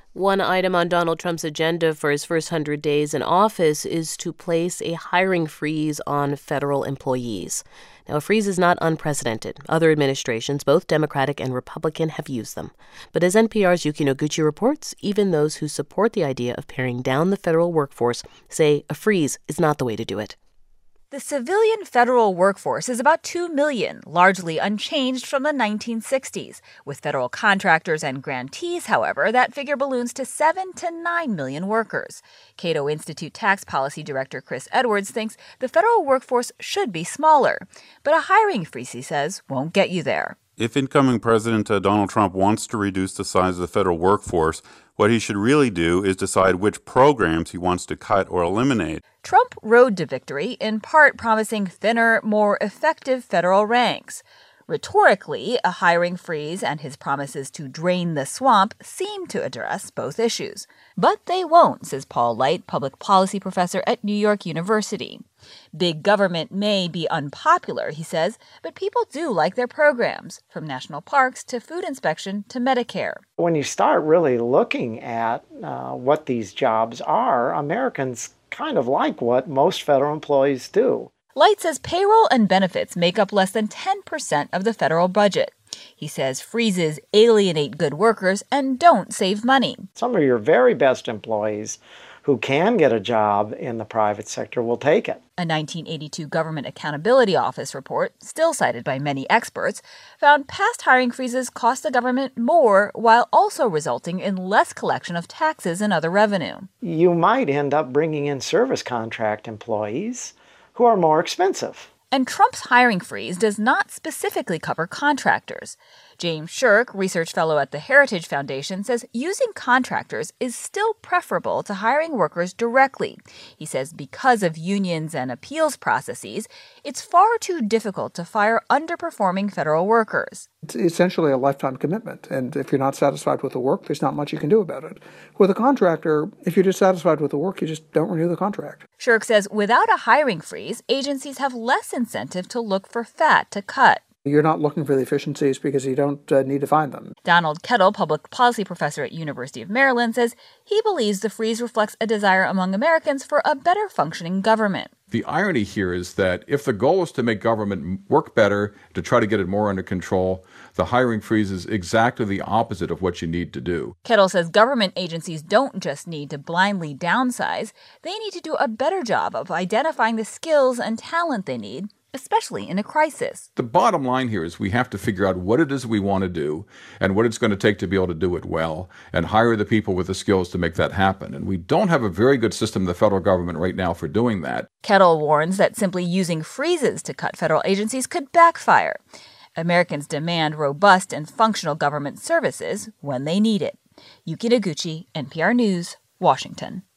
One item on Donald Trump's agenda for his first 100 days in office is to place a hiring freeze on federal employees. Now, a freeze is not unprecedented. Other administrations, both Democratic and Republican, have used them. But as NPR's Yuki Noguchi reports, even those who support the idea of paring down the federal workforce say a freeze is not the way to do it. The civilian federal workforce is about 2 million, largely unchanged from the 1960s. With federal contractors and grantees, however, that figure balloons to 7 to 9 million workers. Cato Institute Tax Policy Director Chris Edwards thinks the federal workforce should be smaller. But a hiring freeze, he says, won't get you there. If incoming President Donald Trump wants to reduce the size of the federal workforce, what he should really do is decide which programs he wants to cut or eliminate. Trump rode to victory, in part promising thinner, more effective federal ranks. Rhetorically, a hiring freeze and his promises to drain the swamp seem to address both issues. But they won't, says Paul Light, public policy professor at New York University. Big government may be unpopular, he says, but people do like their programs, from national parks to food inspection to Medicare. When you start really looking at what these jobs are, Americans kind of like what most federal employees do. Light says payroll and benefits make up less than 10% of the federal budget. He says freezes alienate good workers and don't save money. Some of your very best employees who can get a job in the private sector will take it. A 1982 Government Accountability Office report, still cited by many experts, found past hiring freezes cost the government more while also resulting in less collection of taxes and other revenue. You might end up bringing in service contract employees who are more expensive. And Trump's hiring freeze does not specifically cover contractors. James Shirk, research fellow at the Heritage Foundation, says using contractors is still preferable to hiring workers directly. He says because of unions and appeals processes, it's far too difficult to fire underperforming federal workers. It's essentially a lifetime commitment, and if you're not satisfied with the work, there's not much you can do about it. With a contractor, if you're dissatisfied with the work, you just don't renew the contract. Shirk says without a hiring freeze, agencies have less incentive to look for fat to cut. You're not looking for the efficiencies because you don't need to find them. Donald Kettle, public policy professor at University of Maryland, says he believes the freeze reflects a desire among Americans for a better functioning government. The irony here is that if the goal is to make government work better, to try to get it more under control, the hiring freeze is exactly the opposite of what you need to do. Kettle says government agencies don't just need to blindly downsize. They need to do a better job of identifying the skills and talent they need, especially in a crisis. The bottom line here is we have to figure out what it is we want to do and what it's going to take to be able to do it well and hire the people with the skills to make that happen. And we don't have a very good system in the federal government right now for doing that. Kettle warns that simply using freezes to cut federal agencies could backfire. Americans demand robust and functional government services when they need it. Yuki Noguchi, NPR News, Washington.